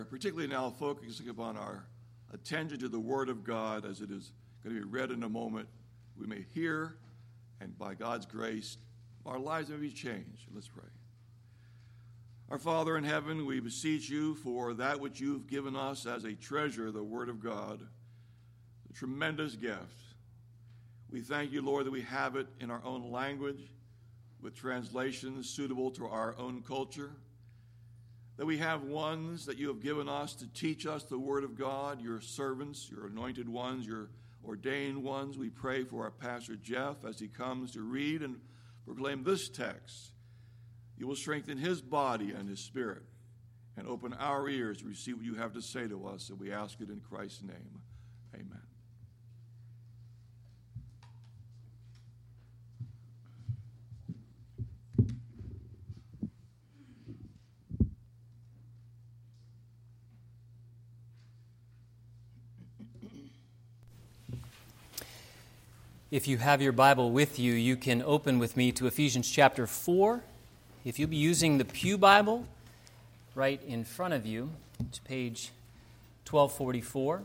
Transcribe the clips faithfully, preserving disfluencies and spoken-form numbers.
particularly now focusing upon our attention to the Word of God as it is going to be read in a moment. We may hear, and by God's grace, our lives may be changed. Let's pray. Our Father in heaven, we beseech you for that which you've given us as a treasure, the Word of God, a tremendous gift. We thank you, Lord, that we have it in our own language, with translations suitable to our own culture, that we have ones that you have given us to teach us the Word of God, your servants, your anointed ones, your ordained ones. We pray for our Pastor Jeff as he comes to read and proclaim this text. You will strengthen his body and his spirit and open our ears to receive what you have to say to us, and we ask it in Christ's name. Amen. If you have your Bible with you, you can open with me to Ephesians chapter four. If you'll be using the Pew Bible, right in front of you, it's page twelve forty-four.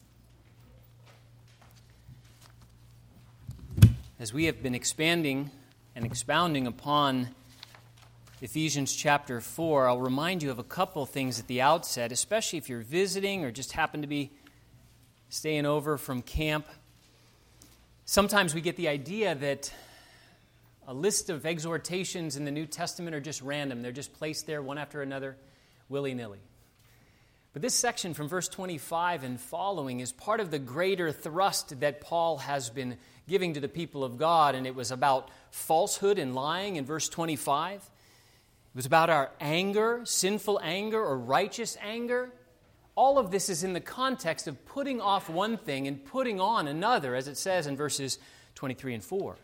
As we have been expanding and expounding upon Ephesians chapter four, I'll remind you of a couple things at the outset, especially if you're visiting or just happen to be staying over from camp. Sometimes we get the idea that a list of exhortations in the New Testament are just random. They're just placed there one after another, willy-nilly. But this section from verse twenty-five and following is part of the greater thrust that Paul has been giving to the people of God, and it was about falsehood and lying in verse twenty-five. It was about our anger, sinful anger or righteous anger. All of this is in the context of putting off one thing and putting on another, as it says in verses twenty-three and four.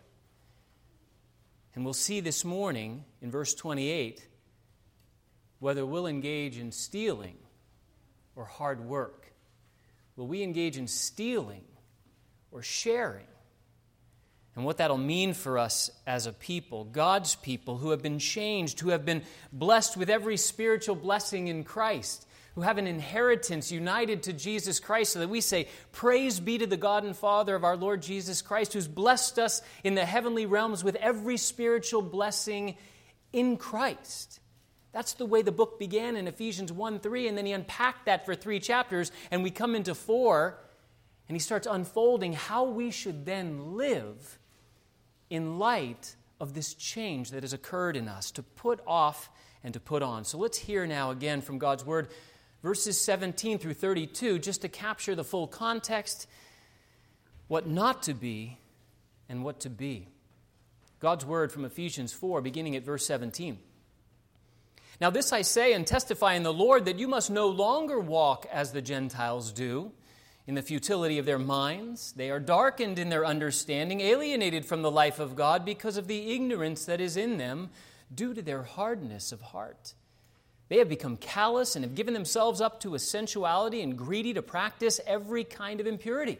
And we'll see this morning in verse twenty-eight whether we'll engage in stealing or hard work. Will we engage in stealing or sharing? And what that'll mean for us as a people, God's people who have been changed, who have been blessed with every spiritual blessing in Christ, who have an inheritance united to Jesus Christ, so that we say, praise be to the God and Father of our Lord Jesus Christ, who's blessed us in the heavenly realms with every spiritual blessing in Christ. That's the way the book began in Ephesians one three, and then he unpacked that for three chapters, and we come into four, and he starts unfolding how we should then live in light of this change that has occurred in us, to put off and to put on. So let's hear now again from God's Word, verses seventeen through thirty-two, just to capture the full context, what not to be and what to be. God's Word from Ephesians four, beginning at verse seventeen. Now this I say and testify in the Lord, that you must no longer walk as the Gentiles do, in the futility of their minds. They are darkened in their understanding, alienated from the life of God because of the ignorance that is in them, due to their hardness of heart. They have become callous and have given themselves up to a sensuality and greedy to practice every kind of impurity.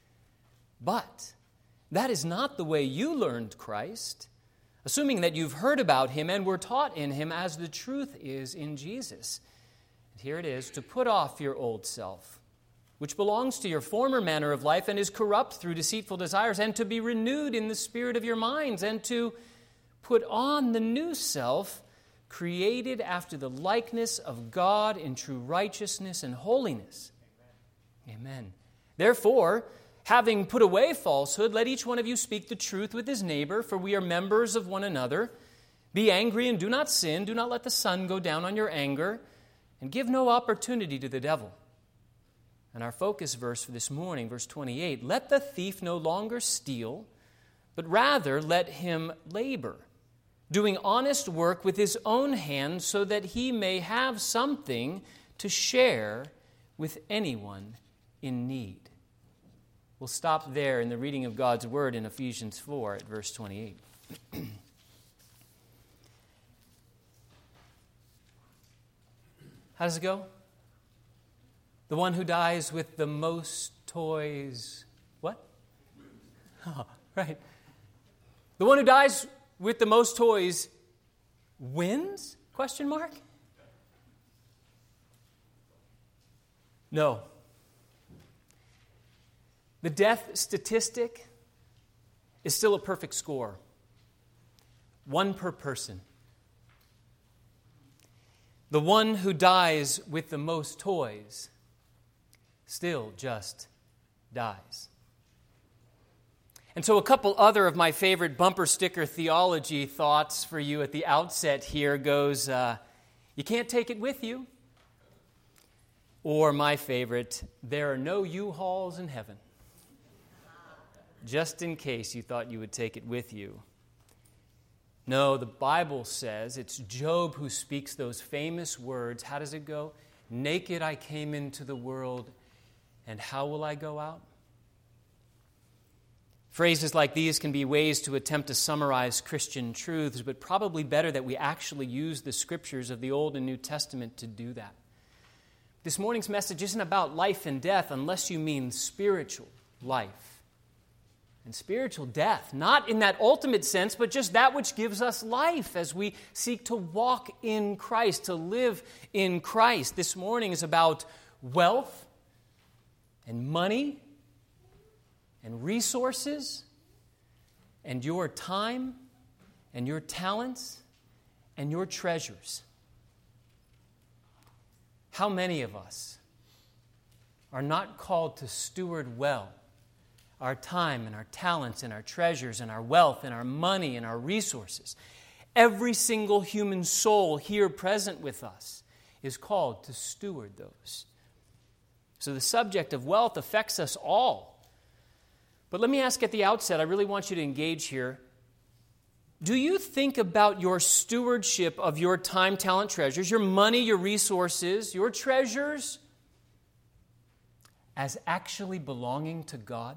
But that is not the way you learned Christ, assuming that you've heard about him and were taught in him as the truth is in Jesus. And here it is, to put off your old self, which belongs to your former manner of life and is corrupt through deceitful desires, and to be renewed in the spirit of your minds, and to put on the new self, created after the likeness of God in true righteousness and holiness. Amen. Amen. Therefore, having put away falsehood, let each one of you speak the truth with his neighbor, for we are members of one another. Be angry and do not sin. Do not let the sun go down on your anger, and give no opportunity to the devil. And our focus verse for this morning, verse twenty-eight, let the thief no longer steal, but rather let him labor, doing honest work with his own hands, so that he may have something to share with anyone in need. We'll stop there in the reading of God's Word in Ephesians four at verse twenty-eight. How does it go? The one who dies with the most toys, what? Oh, right. The one who dies with the most toys wins? Question mark? No. The death statistic is still a perfect score. One per person. The one who dies with the most toys still just dies. And so a couple other of my favorite bumper sticker theology thoughts for you at the outset here goes, uh, you can't take it with you. Or my favorite, there are no U-Hauls in heaven. Just in case you thought you would take it with you. No, the Bible says it's Job who speaks those famous words. How does it go? Naked I came into the world, and how will I go out? Phrases like these can be ways to attempt to summarize Christian truths, but probably better that we actually use the scriptures of the Old and New Testament to do that. This morning's message isn't about life and death unless you mean spiritual life and spiritual death. Not in that ultimate sense, but just that which gives us life as we seek to walk in Christ, to live in Christ. This morning is about wealth and money and resources and your time and your talents and your treasures. How many of us are not called to steward well our time and our talents and our treasures and our wealth and our money and our resources? Every single human soul here present with us is called to steward those. So the subject of wealth affects us all. But let me ask at the outset, I really want you to engage here. Do you think about your stewardship of your time, talent, treasures, your money, your resources, your treasures, as actually belonging to God?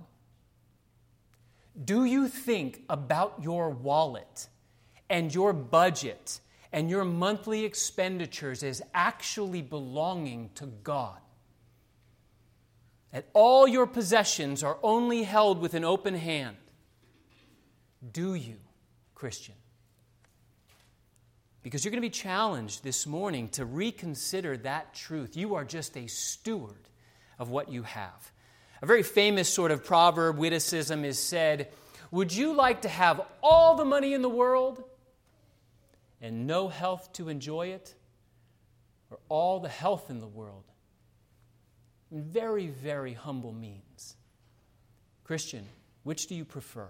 Do you think about your wallet and your budget and your monthly expenditures as actually belonging to God? That all your possessions are only held with an open hand? Do you, Christian? Because you're going to be challenged this morning to reconsider that truth. You are just a steward of what you have. A very famous sort of proverb witticism is said, would you like to have all the money in the world and no health to enjoy it? Or all the health in the world? Very, very humble means. Christian, which do you prefer?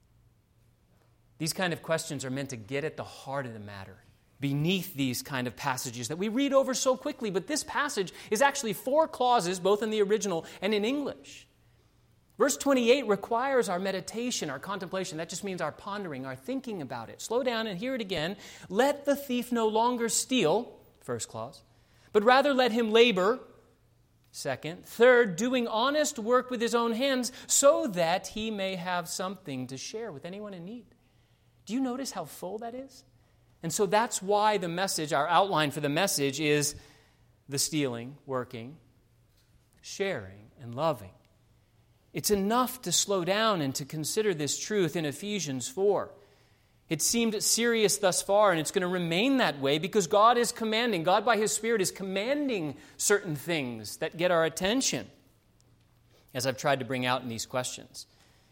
These kind of questions are meant to get at the heart of the matter, beneath these kind of passages that we read over so quickly. But this passage is actually four clauses, both in the original and in English. Verse twenty-eight requires our meditation, our contemplation. That just means our pondering, our thinking about it. Slow down and hear it again. Let the thief no longer steal, first clause, but rather let him labor, second. Third, doing honest work with his own hands so that he may have something to share with anyone in need. Do you notice how full that is? And so that's why the message, our outline for the message is the stealing, working, sharing, and loving. It's enough to slow down and to consider this truth in Ephesians four. It seemed serious thus far, and it's going to remain that way because God is commanding. God, by His Spirit, is commanding certain things that get our attention, as I've tried to bring out in these questions.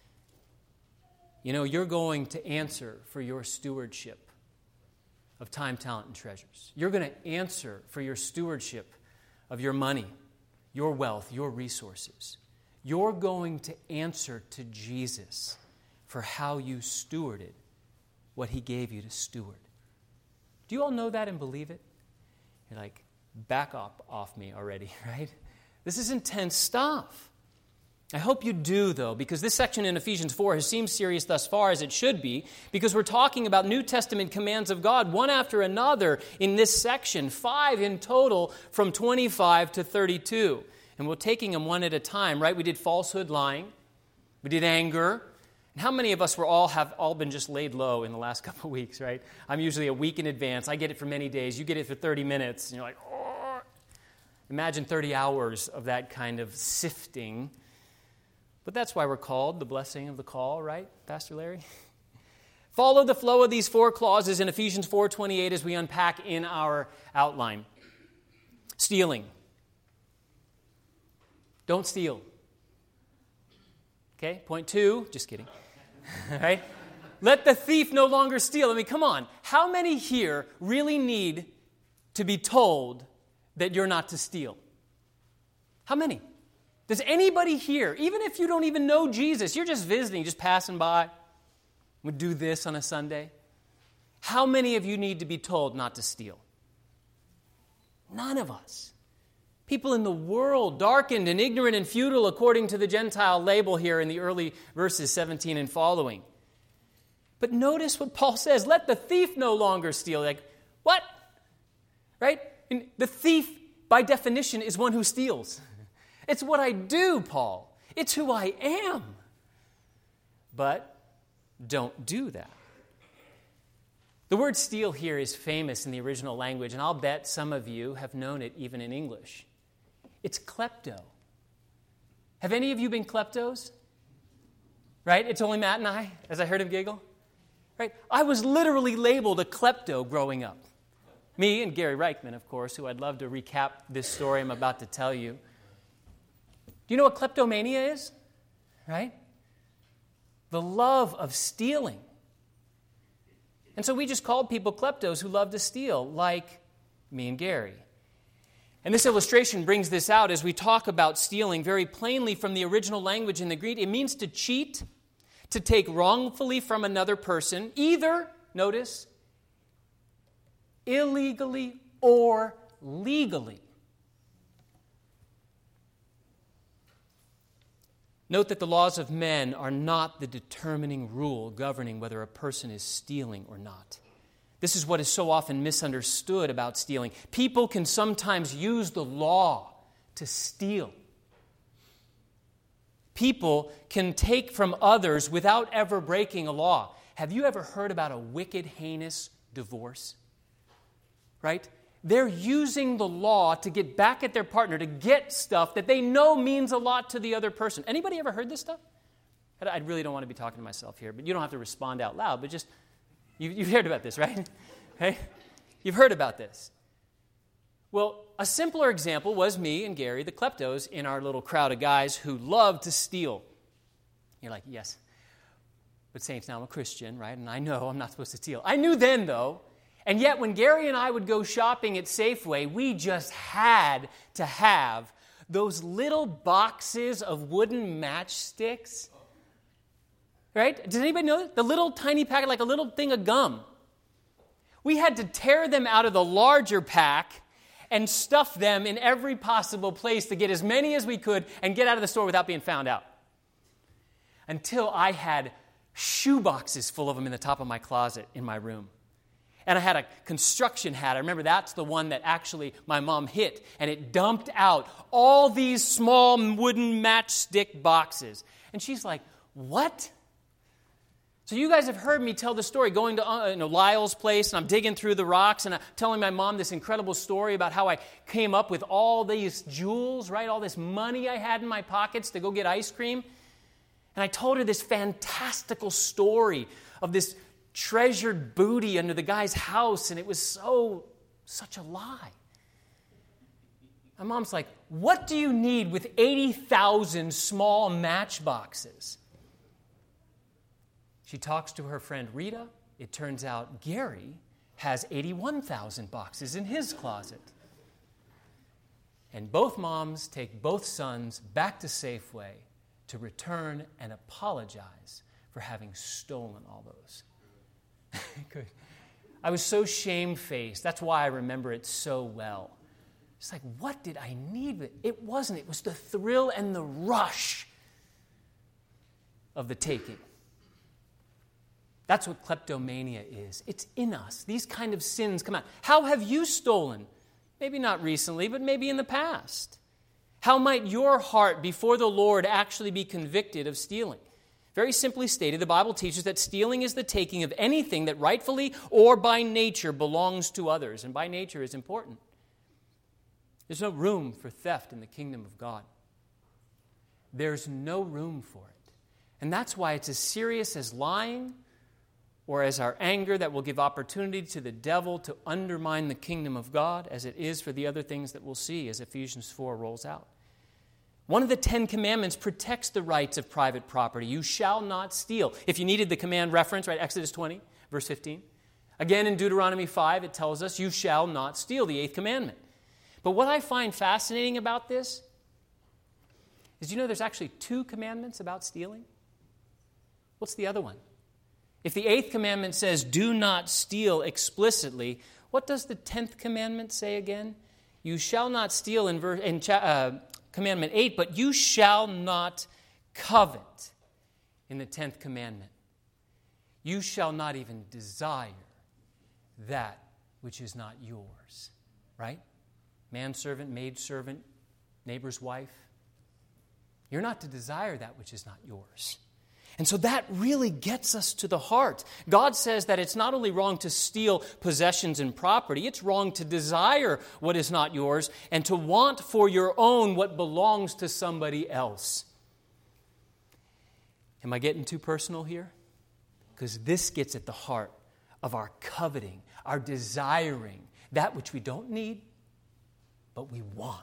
You know, you're going to answer for your stewardship of time, talent, and treasures. You're going to answer for your stewardship of your money, your wealth, your resources. You're going to answer to Jesus for how you stewarded what He gave you to steward. Do you all know that and believe it? You're like, back up off me already, right? This is intense stuff. I hope you do, though, because this section in Ephesians four has seemed serious thus far, as it should be, because we're talking about New Testament commands of God, one after another in this section, five in total from twenty-five to thirty-two. And we're taking them one at a time, right? We did falsehood, lying. We did anger. And how many of us were all have all been just laid low in the last couple of weeks, right? I'm usually a week in advance. I get it for many days. You get it for thirty minutes. And you're like, oh. Imagine thirty hours of that kind of sifting. But that's why we're called the blessing of the call, right, Pastor Larry? Follow the flow of these four clauses in Ephesians four twenty-eight as we unpack in our outline. Stealing. don't steal. Okay, point two, just kidding. All right? Let the thief no longer steal. I mean, come on. How many here really need to be told that you're not to steal? How many? Does anybody here, even if you don't even know Jesus, you're just visiting, just passing by, would do this on a Sunday? How many of you need to be told not to steal? None of us. People in the world, darkened and ignorant and futile, according to the Gentile label here in the early verses seventeen and following. But notice what Paul says, let the thief no longer steal. Like, what? Right? And the thief, by definition, is one who steals. It's what I do, Paul. It's who I am. But don't do that. The word steal here is famous in the original language, and I'll bet some of you have known it even in English. It's klepto. Have any of you been kleptos? Right? It's only Matt and I, as I heard him giggle. Right? I was literally labeled a klepto growing up. Me and Gary Reichman, of course, who I'd love to recap this story I'm about to tell you. Do you know what kleptomania is? Right? The love of stealing. And so we just called people kleptos who love to steal, like me and Gary. And this illustration brings this out as we talk about stealing very plainly from the original language in the Greek. It means to cheat, to take wrongfully from another person, either, notice, illegally or legally. Note that the laws of men are not the determining rule governing whether a person is stealing or not. This is what is so often misunderstood about stealing. People can sometimes use the law to steal. People can take from others without ever breaking a law. Have you ever heard about a wicked, heinous divorce? Right? They're using the law to get back at their partner, to get stuff that they know means a lot to the other person. Anybody ever heard this stuff? I really don't want to be talking to myself here, but you don't have to respond out loud, but just, you, you've heard about this, right? Right? You've heard about this. Well, a simpler example was me and Gary, the kleptos, in our little crowd of guys who love to steal. You're like, yes. But saints, now I'm a Christian, right? And I know I'm not supposed to steal. I knew then, though. And yet, when Gary and I would go shopping at Safeway, we just had to have those little boxes of wooden matchsticks. Right? Does anybody know that? The little tiny packet, like a little thing of gum. We had to tear them out of the larger pack and stuff them in every possible place to get as many as we could and get out of the store without being found out. Until I had shoe boxes full of them in the top of my closet in my room. And I had a construction hat. I remember that's the one that actually my mom hit, and it dumped out all these small wooden matchstick boxes. And she's like, what? So you guys have heard me tell the story, going to uh, you know, Lyle's place, and I'm digging through the rocks, and I'm telling my mom this incredible story about how I came up with all these jewels, right, all this money I had in my pockets to go get ice cream. And I told her this fantastical story of this treasured booty under the guy's house, and it was so, such a lie. My mom's like, what do you need with eighty thousand small matchboxes? She talks to her friend Rita. It turns out Gary has eighty-one thousand boxes in his closet. And both moms take both sons back to Safeway to return and apologize for having stolen all those. Good. I was so shamefaced. That's why I remember it so well. It's like, what did I need? It wasn't. It was the thrill and the rush of the taking. That's what kleptomania is. It's in us. These kind of sins come out. How have you stolen? Maybe not recently, but maybe in the past. How might your heart before the Lord actually be convicted of stealing? Very simply stated, the Bible teaches that stealing is the taking of anything that rightfully or by nature belongs to others. And by nature is important. There's no room for theft in the kingdom of God. There's no room for it. And that's why it's as serious as lying or as our anger that will give opportunity to the devil to undermine the kingdom of God as it is for the other things that we'll see as Ephesians four rolls out. One of the Ten Commandments protects the rights of private property. You shall not steal. If you needed the command reference, right, Exodus twenty, verse fifteen. Again, in Deuteronomy five, it tells us, you shall not steal, the eighth commandment. But what I find fascinating about this is, you know, there's actually two commandments about stealing. What's the other one? If the eighth commandment says, do not steal explicitly, what does the tenth commandment say again? You shall not steal in, verse, in cha- uh, commandment eight, but you shall not covet in the tenth commandment. You shall not even desire that which is not yours, right? Manservant, maidservant, neighbor's wife. You're not to desire that which is not yours. And so that really gets us to the heart. God says that it's not only wrong to steal possessions and property, it's wrong to desire what is not yours and to want for your own what belongs to somebody else. Am I getting too personal here? Because this gets at the heart of our coveting, our desiring, that which we don't need, but we want.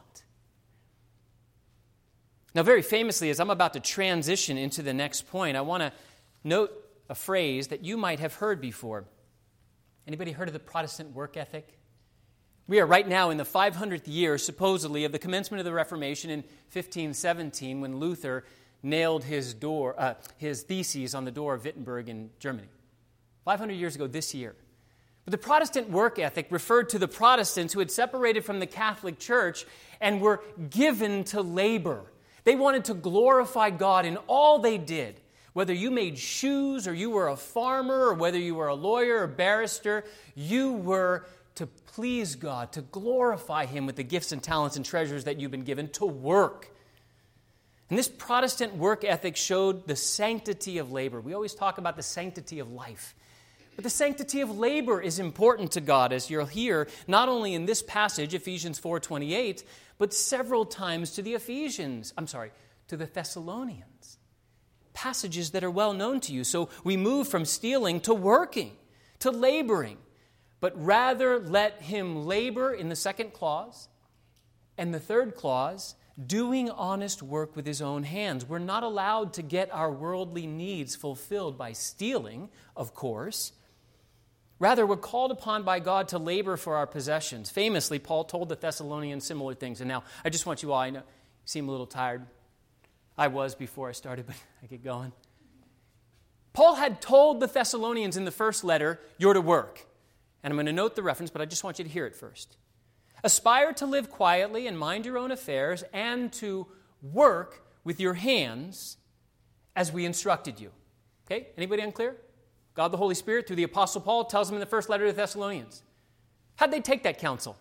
Now, very famously, as I'm about to transition into the next point, I want to note a phrase that you might have heard before. Anybody heard of the Protestant work ethic? We are right now in the five hundredth year, supposedly, of the commencement of the Reformation in fifteen seventeen, when Luther nailed his door, uh, his theses on the door of Wittenberg in Germany. five hundred years ago this year. But the Protestant work ethic referred to the Protestants who had separated from the Catholic Church and were given to labor. They wanted to glorify God in all they did. Whether you made shoes or you were a farmer or whether you were a lawyer or barrister, you were to please God, to glorify Him with the gifts and talents and treasures that you've been given, to work. And this Protestant work ethic showed the sanctity of labor. We always talk about the sanctity of life. But the sanctity of labor is important to God, as you'll hear, not only in this passage, Ephesians four twenty-eight, but several times to the Ephesians, I'm sorry, to the Thessalonians. Passages that are well known to you. So we move from stealing to working, to laboring. But rather let him labor in the second clause. And the third clause, doing honest work with his own hands. We're not allowed to get our worldly needs fulfilled by stealing, of course. Rather, we're called upon by God to labor for our possessions. Famously, Paul told the Thessalonians similar things. And now, I just want you all, I know you seem a little tired. I was before I started, but I get going. Paul had told the Thessalonians in the first letter, you're to work. And I'm going to note the reference, but I just want you to hear it first. Aspire to live quietly and mind your own affairs and to work with your hands as we instructed you. Okay, anybody unclear? God the Holy Spirit, through the Apostle Paul, tells them in the first letter to the Thessalonians. How'd they take that counsel?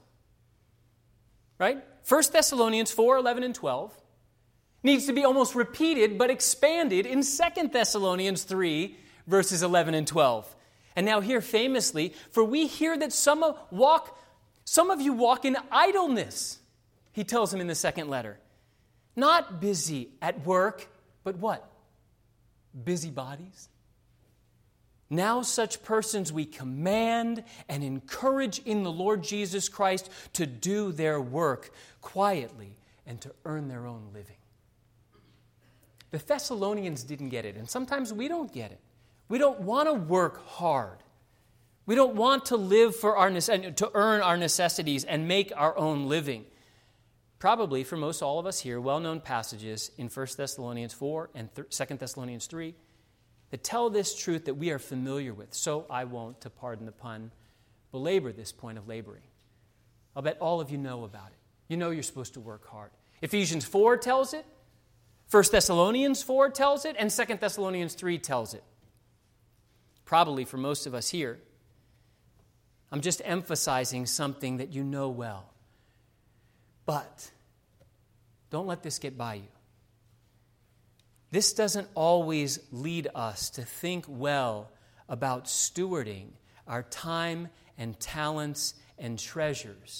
Right? First Thessalonians four, eleven, and twelve needs to be almost repeated but expanded in Second Thessalonians three, verses eleven and twelve. And now here famously, for we hear that some of, walk, some of you walk in idleness, he tells them in the second letter. Not busy at work, but what? Busybodies. Now such persons we command and encourage in the Lord Jesus Christ to do their work quietly and to earn their own living. The Thessalonians didn't get it, and sometimes we don't get it. We don't want to work hard. We don't want to live for our to earn our necessities and make our own living. Probably for most all of us here, well-known passages in First Thessalonians four and Second Thessalonians three that tell this truth that we are familiar with. So I won't, to pardon the pun, belabor this point of laboring. I'll bet all of you know about it. You know you're supposed to work hard. Ephesians four tells it, First Thessalonians four tells it, and Second Thessalonians three tells it. Probably for most of us here, I'm just emphasizing something that you know well. But don't let this get by you. This doesn't always lead us to think well about stewarding our time and talents and treasures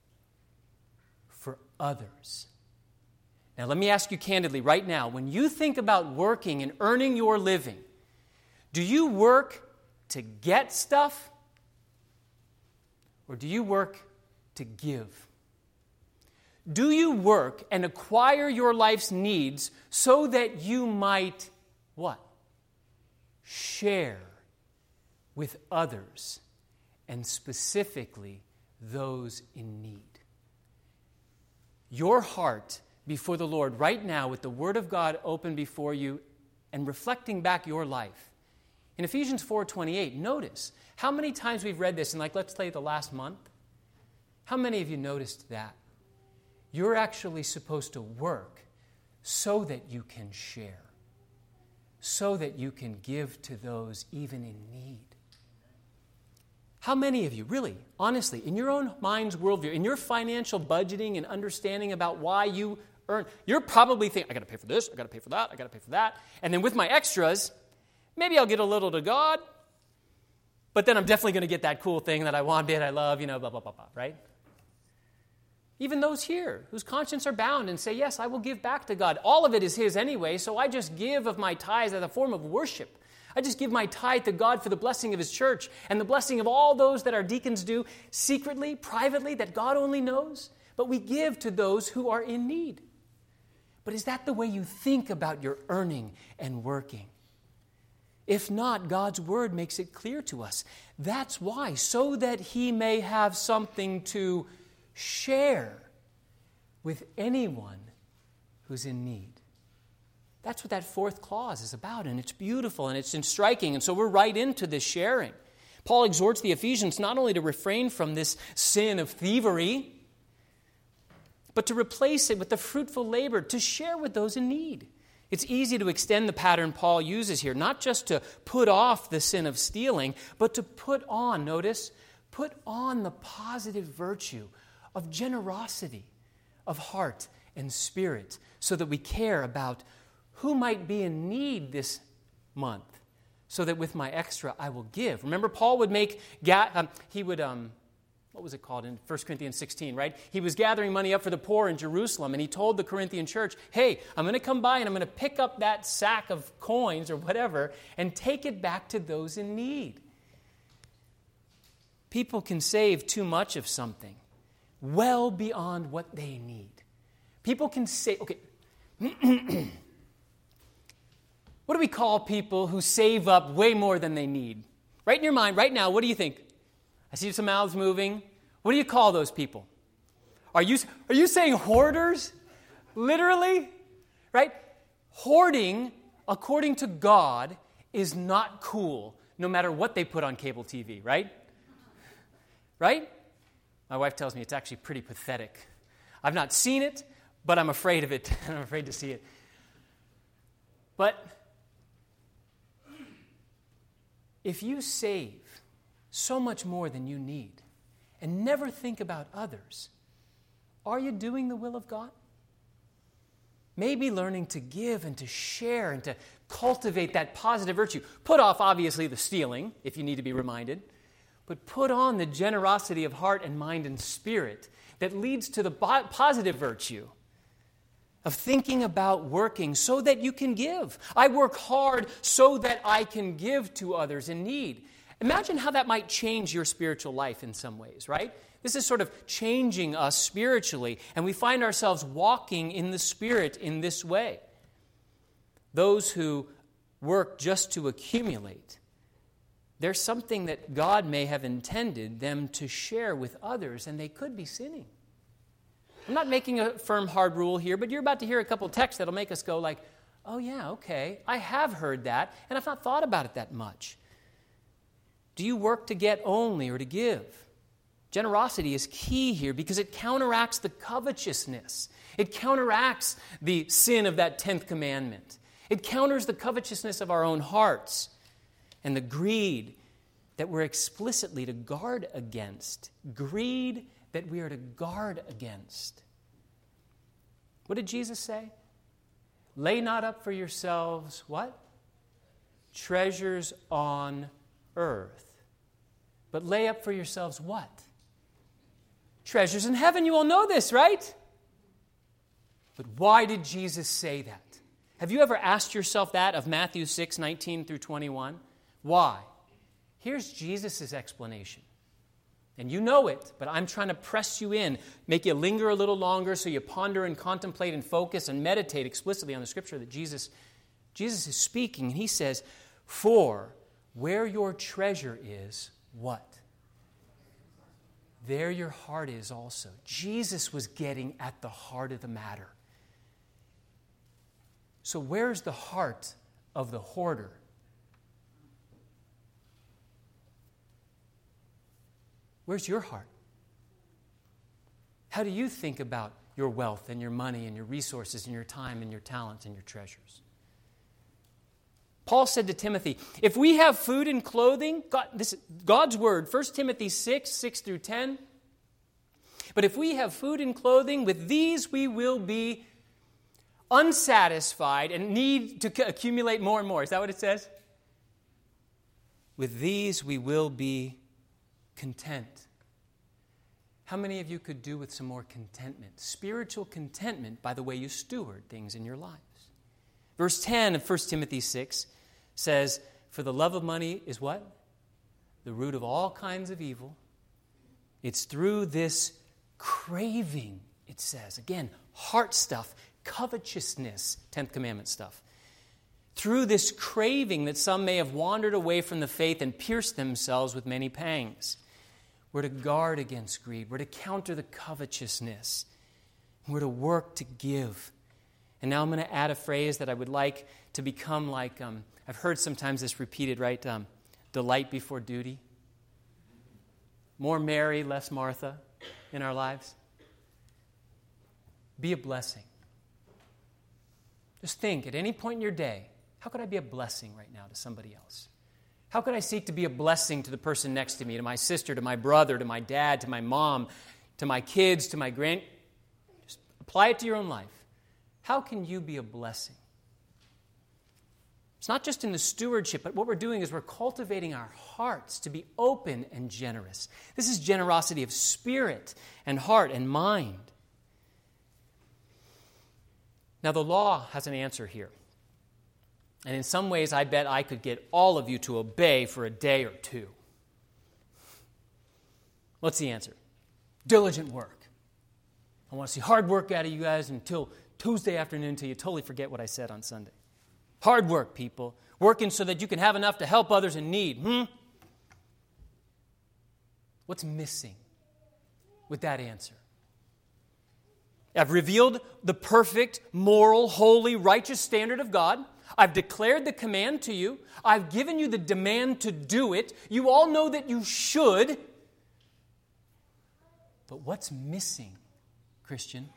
for others. Now, let me ask you candidly right now, when you think about working and earning your living, do you work to get stuff or do you work to give? Do you work and acquire your life's needs so that you might, what? Share with others, and specifically those in need. Your heart before the Lord right now with the Word of God open before you and reflecting back your life. In Ephesians four twenty-eight, notice how many times we've read this in, like, let's say the last month. How many of you noticed that? You're actually supposed to work so that you can share, so that you can give to those even in need. How many of you, really, honestly, in your own mind's worldview, in your financial budgeting and understanding about why you earn, you're probably thinking, I got to pay for this, I got to pay for that, I got to pay for that. And then with my extras, maybe I'll get a little to God, but then I'm definitely going to get that cool thing that I wanted, I love, you know, blah, blah, blah, blah, right? Even those here whose conscience are bound and say, yes, I will give back to God. All of it is His anyway, so I just give of my tithes as a form of worship. I just give my tithe to God for the blessing of His church and the blessing of all those that our deacons do secretly, privately, that God only knows. But we give to those who are in need. But is that the way you think about your earning and working? If not, God's Word makes it clear to us. That's why, so that He may have something to share with anyone who's in need. That's what that fourth clause is about, and it's beautiful, and it's striking, and so we're right into this sharing. Paul exhorts the Ephesians not only to refrain from this sin of thievery, but to replace it with the fruitful labor, to share with those in need. It's easy to extend the pattern Paul uses here, not just to put off the sin of stealing, but to put on, notice, put on the positive virtue of generosity, of heart and spirit, so that we care about who might be in need this month, so that with my extra I will give. Remember, Paul would make, ga- um, he would, um, what was it called in First Corinthians sixteen, right? He was gathering money up for the poor in Jerusalem, and he told the Corinthian church, hey, I'm going to come by and I'm going to pick up that sack of coins or whatever and take it back to those in need. People can save too much of something, well beyond what they need. People can save, okay, what do we call people who save up way more than they need? Right in your mind, right now, what do you think? I see some mouths moving. What do you call those people? Are you, are you saying hoarders? Literally? Right? Hoarding, according to God, is not cool, no matter what they put on cable T V, right? Right? My wife tells me it's actually pretty pathetic. I've not seen it, but I'm afraid of it, and I'm afraid to see it. But if you save so much more than you need and never think about others, are you doing the will of God? Maybe learning to give and to share and to cultivate that positive virtue. Put off, obviously, the stealing, if you need to be reminded, but put on the generosity of heart and mind and spirit that leads to the positive virtue of thinking about working so that you can give. I work hard so that I can give to others in need. Imagine how that might change your spiritual life in some ways, right? This is sort of changing us spiritually, and we find ourselves walking in the Spirit in this way. Those who work just to accumulate, there's something that God may have intended them to share with others, and they could be sinning. I'm not making a firm, hard rule here, but you're about to hear a couple texts that'll make us go like, oh yeah, okay, I have heard that, and I've not thought about it that much. Do you work to get only or to give? Generosity is key here because it counteracts the covetousness. It counteracts the sin of that tenth commandment. It counters the covetousness of our own hearts and the greed that we're explicitly to guard against. Greed that we are to guard against. What did Jesus say? Lay not up for yourselves, what? Treasures on earth. But lay up for yourselves what? Treasures in heaven. You all know this, right? But why did Jesus say that? Have you ever asked yourself that of Matthew six, nineteen through twenty-one? Why? Here's Jesus' explanation. And you know it, but I'm trying to press you in, make you linger a little longer so you ponder and contemplate and focus and meditate explicitly on the Scripture that Jesus, Jesus is speaking. And he says, for where your treasure is, what? There your heart is also. Jesus was getting at the heart of the matter. So where's the heart of the hoarder? Where's your heart? How do you think about your wealth and your money and your resources and your time and your talents and your treasures? Paul said to Timothy, if we have food and clothing, God, this, God's word, First Timothy six, six through ten, but if we have food and clothing, with these we will be unsatisfied and need to accumulate more and more. Is that what it says? With these we will be content. How many of you could do with some more contentment? Spiritual contentment by the way you steward things in your lives. Verse ten of First Timothy six says, for the love of money is what? The root of all kinds of evil. It's through this craving, it says. Again, heart stuff, covetousness, tenth commandment stuff. Through this craving that some may have wandered away from the faith and pierced themselves with many pangs. We're to guard against greed. We're to counter the covetousness. We're to work to give. And now I'm going to add a phrase that I would like to become like, um, I've heard sometimes this repeated, right? Um, delight before duty. More Mary, less Martha in our lives. Be a blessing. Just think, at any point in your day, how could I be a blessing right now to somebody else? How could I seek to be a blessing to the person next to me, to my sister, to my brother, to my dad, to my mom, to my kids, to my grand... Just apply it to your own life. How can you be a blessing? It's not just in the stewardship, but what we're doing is we're cultivating our hearts to be open and generous. This is generosity of spirit and heart and mind. Now, the law has an answer here. And in some ways, I bet I could get all of you to obey for a day or two. What's the answer? Diligent work. I want to see hard work out of you guys until Tuesday afternoon until you totally forget what I said on Sunday. Hard work, people. Working so that you can have enough to help others in need. Hmm? What's missing with that answer? I've revealed the perfect, moral, holy, righteous standard of God. I've declared the command to you. I've given you the demand to do it. You all know that you should. But what's missing, Christian?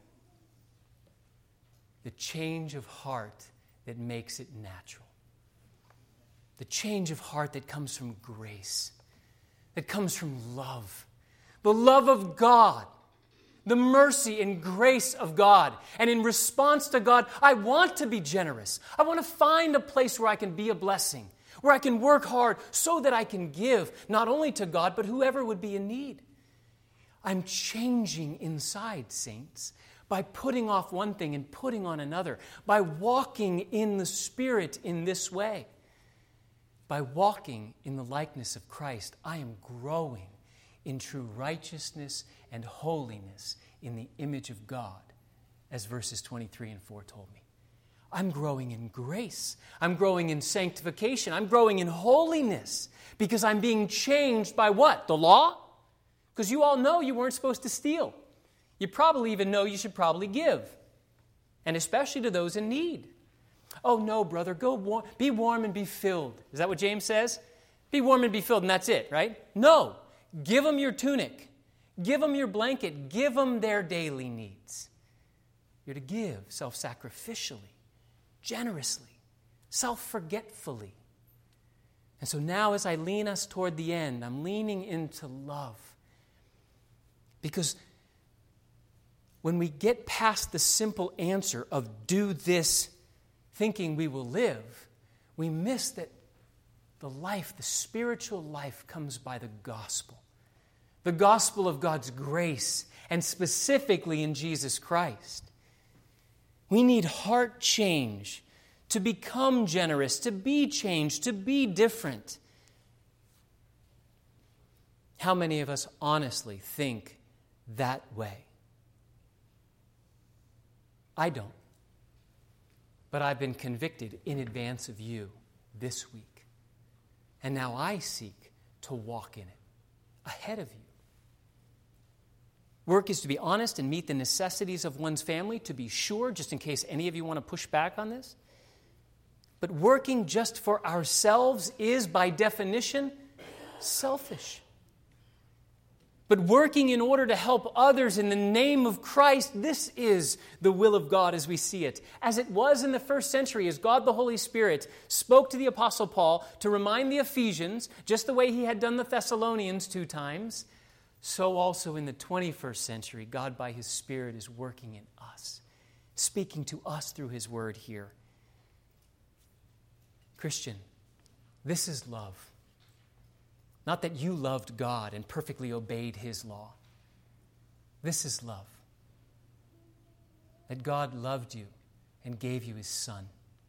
The change of heart that makes it natural. The change of heart that comes from grace, that comes from love. The love of God. The mercy and grace of God. And in response to God, I want to be generous. I want to find a place where I can be a blessing, where I can work hard so that I can give not only to God, but whoever would be in need. I'm changing inside, saints, by putting off one thing and putting on another, by walking in the Spirit in this way. By walking in the likeness of Christ, I am growing in true righteousness and holiness in the image of God, as verses twenty-three and four told me. I'm growing in grace. I'm growing in sanctification. I'm growing in holiness because I'm being changed by what? The law? Because you all know you weren't supposed to steal. You probably even know you should probably give, and especially to those in need. Oh no, brother, go war- be warm and be filled. Is that what James says? Be warm and be filled, and that's it, right? No. Give them your tunic. Give them your blanket. Give them their daily needs. You're to give self-sacrificially, generously, self-forgetfully. And so now as I lean us toward the end, I'm leaning into love. Because when we get past the simple answer of do this thinking we will live, we miss that the life, the spiritual life, comes by the gospel. The gospel of God's grace, and specifically in Jesus Christ. We need heart change to become generous, to be changed, to be different. How many of us honestly think that way? I don't. But I've been convicted in advance of you this week. And now I seek to walk in it ahead of you. Work is to be honest and meet the necessities of one's family, to be sure, just in case any of you want to push back on this. But working just for ourselves is, by definition, selfish. But working in order to help others in the name of Christ, this is the will of God as we see it. As it was in the first century, as God the Holy Spirit spoke to the Apostle Paul to remind the Ephesians, just the way he had done the Thessalonians two times, so also in the twenty-first century, God by His Spirit is working in us, speaking to us through His Word here. Christian, this is love. Not that you loved God and perfectly obeyed His law. This is love. That God loved you and gave you His Son.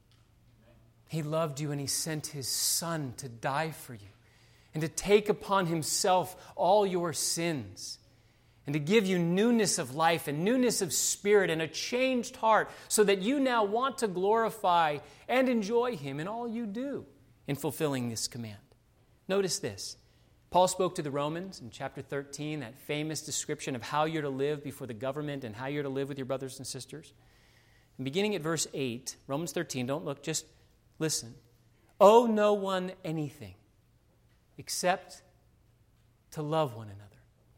He loved you and He sent His Son to die for you and to take upon Himself all your sins and to give you newness of life and newness of spirit and a changed heart so that you now want to glorify and enjoy Him in all you do in fulfilling this command. Notice this. Paul spoke to the Romans in chapter thirteen, that famous description of how you're to live before the government and how you're to live with your brothers and sisters. And beginning at verse eight, Romans thirteen, don't look, just listen. Owe no one anything except to love one another.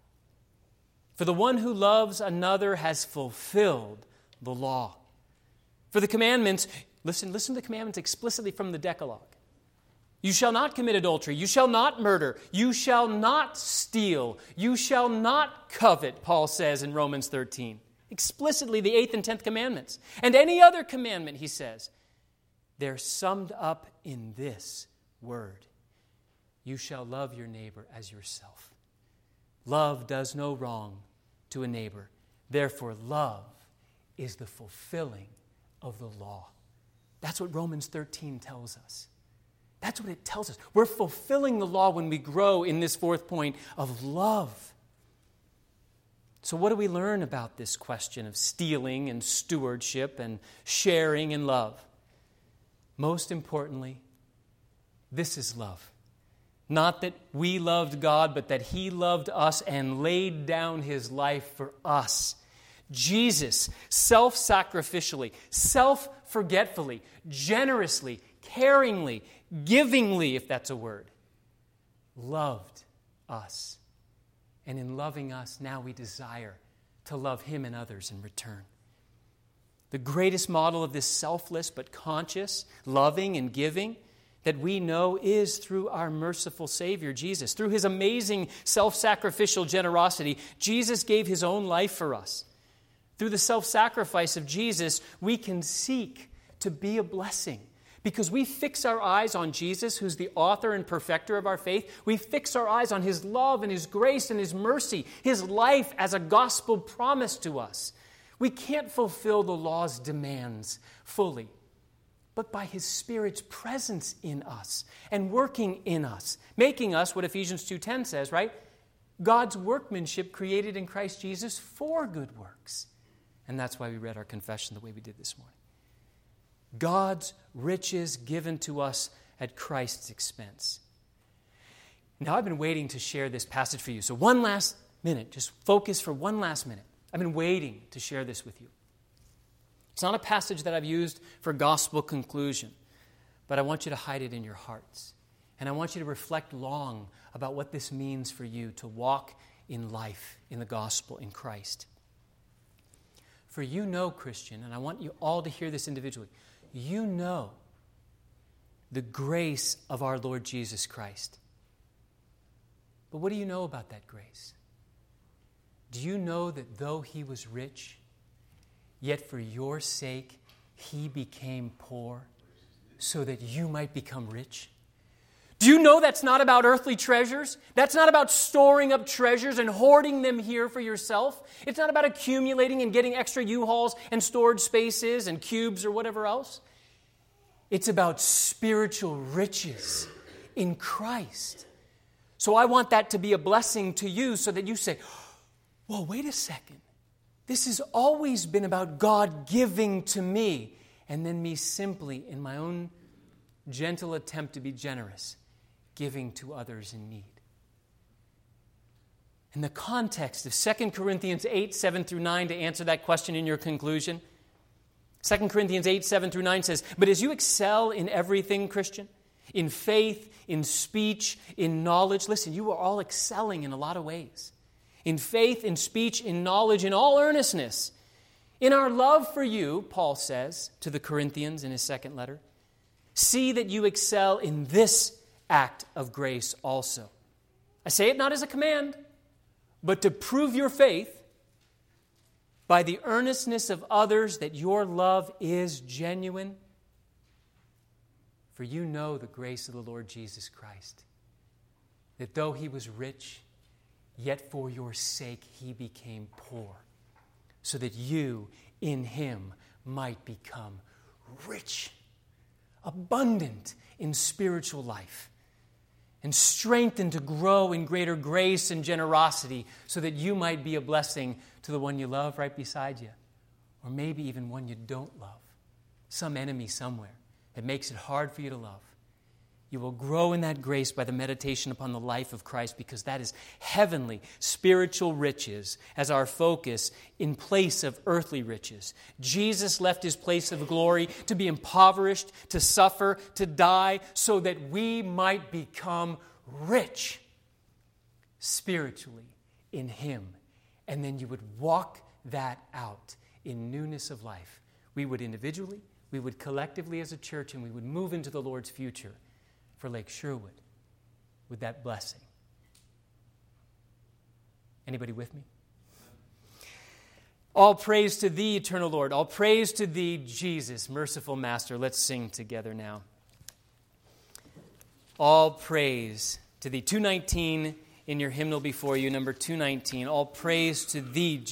For the one who loves another has fulfilled the law. For the commandments, listen, listen to the commandments explicitly from the Decalogue. You shall not commit adultery. You shall not murder. You shall not steal. You shall not covet, Paul says in Romans thirteen. Explicitly the eighth and tenth commandments. And any other commandment, he says, they're summed up in this word. You shall love your neighbor as yourself. Love does no wrong to a neighbor. Therefore, love is the fulfilling of the law. That's what Romans thirteen tells us. That's what it tells us. We're fulfilling the law when we grow in this fourth point of love. So what do we learn about this question of stealing and stewardship and sharing and love? Most importantly, this is love. Not that we loved God, but that He loved us and laid down His life for us. Jesus, self-sacrificially, self-forgetfully, generously, caringly, givingly, if that's a word, loved us. And in loving us, now we desire to love Him and others in return. The greatest model of this selfless but conscious loving and giving that we know is through our merciful Savior, Jesus. Through His amazing self-sacrificial generosity, Jesus gave His own life for us. Through the self-sacrifice of Jesus, we can seek to be a blessing. Because we fix our eyes on Jesus, who's the author and perfecter of our faith. We fix our eyes on His love and His grace and His mercy, His life as a gospel promise to us. We can't fulfill the law's demands fully, but by His Spirit's presence in us and working in us, making us what Ephesians two ten says, right? God's workmanship created in Christ Jesus for good works. And that's why we read our confession the way we did this morning. God's riches given to us at Christ's expense. Now, I've been waiting to share this passage for you. So one last minute, just focus for one last minute. I've been waiting to share this with you. It's not a passage that I've used for gospel conclusion, but I want you to hide it in your hearts. And I want you to reflect long about what this means for you to walk in life, in the gospel, in Christ. For you know, Christian, and I want you all to hear this individually, you know the grace of our Lord Jesus Christ. But what do you know about that grace? Do you know that though He was rich, yet for your sake He became poor so that you might become rich? Do you know that's not about earthly treasures? That's not about storing up treasures and hoarding them here for yourself. It's not about accumulating and getting extra U-Hauls and storage spaces and cubes or whatever else. It's about spiritual riches in Christ. So I want that to be a blessing to you so that you say, well, wait a second. This has always been about God giving to me, and then me simply, in my own gentle attempt to be generous, giving to others in need. In the context of Second Corinthians eight, seven through nine, to answer that question in your conclusion, Second Corinthians eight, seven through nine says, but as you excel in everything, Christian, in faith, in speech, in knowledge, listen, you are all excelling in a lot of ways. In faith, in speech, in knowledge, in all earnestness. In our love for you, Paul says to the Corinthians in his second letter, see that you excel in this act of grace also. I say it not as a command, but to prove your faith by the earnestness of others that your love is genuine. For you know the grace of the Lord Jesus Christ, that though he was rich, yet for your sake he became poor, so that you in him might become rich, abundant in spiritual life, and strengthened to grow in greater grace and generosity, so that you might be a blessing to the one you love right beside you, or maybe even one you don't love, some enemy somewhere that makes it hard for you to love. You will grow in that grace by the meditation upon the life of Christ, because that is heavenly, spiritual riches as our focus in place of earthly riches. Jesus left his place of glory to be impoverished, to suffer, to die, so that we might become rich spiritually in him. And then you would walk that out in newness of life. We would individually, we would collectively as a church, and we would move into the Lord's future for Lake Sherwood with that blessing. Anybody with me? All praise to thee, eternal Lord. All praise to thee, Jesus, merciful Master. Let's sing together now. All praise to thee. two nineteen in your hymnal before you, number two nineteen. All praise to thee, Jesus.